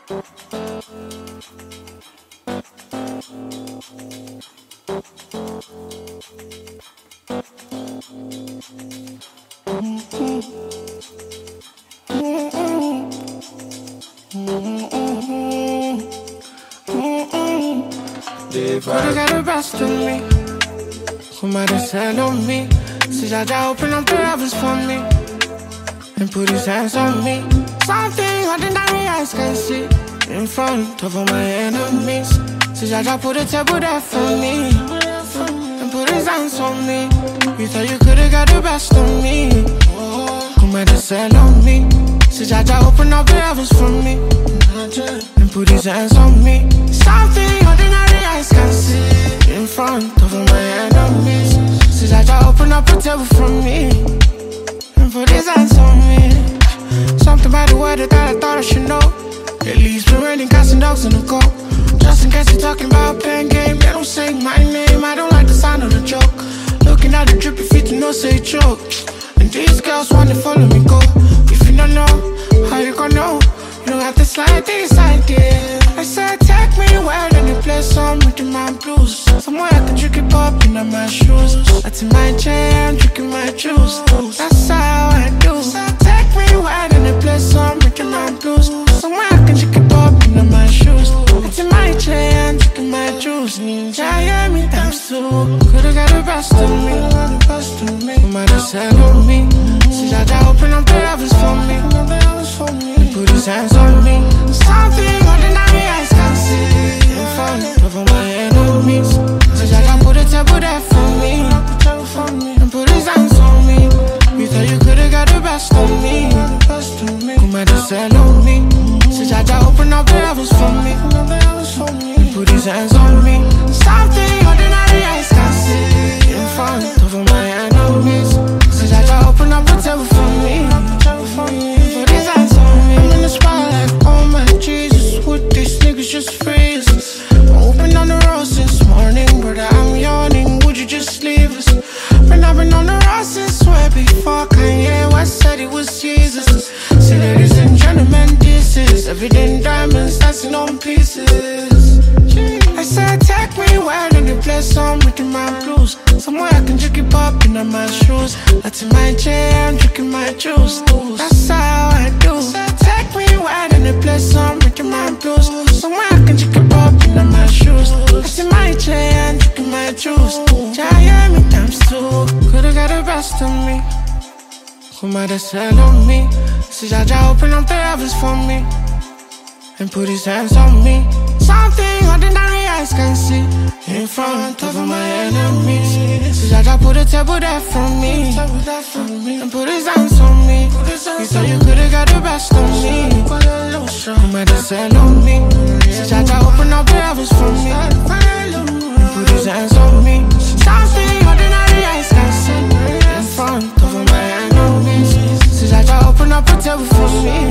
Could've got the best of me. Who might have said on me? See Jaja open up the heavens for me and put his hands on me. Something ordinary eyes can see in front of all my enemies. See Jaja put a table there for me and put his hands on me. You thought you could've got the best of me. Who might have said on me? See Jaja open up the heavens for me and put his hands on me. Something ordinary eyes can see in front of all my enemies. See Jaja open up a table for me and put his hands on me. Something about the weather that I thought I should know. At least been raining cats and dogs in the cold. Just in case you're talking about pen game, they don't say my name. I don't like the sound of the joke. Looking at the drippy feet to know say choke. And these girls wanna follow me go. If you don't know, how you gonna know? You don't have to slide this idea. I said take me where then you play some rhythm and blues. Somewhere I can drink it up in my shoes. That's in my jam, drinking my juice. That's how I do. So take me where then you play some rhythm and blues. Somewhere I can drink it up in my shoes. That's in my jam, drinking my juice. Miami times two. Could've got the best of me. Who might have said on me? See Jaja open up the heavens for me and put his hands on me. Something ordinary eyes can see in front of all my enemies. See Jaja put a table there for me and put his hands on me. You thought you could've got the best of me. Who might have said on me? See Jaja open up the heavens for me and put his hands on me. Something ordinary eyes can see in front of all my enemies. See Jaja open up a table for me and put his hands on me. I'm in the spotlight, oh my Jesus, would these niggas just freeze us? Open on the road since morning, brother, I'm yawning, would you just leave us? When I've been on the road since way before Kanye West said it was Jesus. See ladies and gentlemen, this is everyday diamonds dancing on pieces. I said take me where then you play some rhythm and blues. Somewhere I can drink it up in my shoes. That's in my jam, drinking my juice. That's how I do. So take me where then you play some rhythm and blues. Somewhere I can drink it up in my shoes. That's in my jam, drinking my juice. Miami times two. Could've got the best of me. Who might have said on me? See Jaja open up the heavens for me and put his hands on me. Something ordinary eyes can see in front of all my enemies. See Jaja put a table there for me and put his hands on me. You thought you could've got the best of me. Who might have said on me? See Jaja open up the heavens for me and put his hands on me. Something ordinary eyes can see in front of all my enemies. See Jaja open up a table for me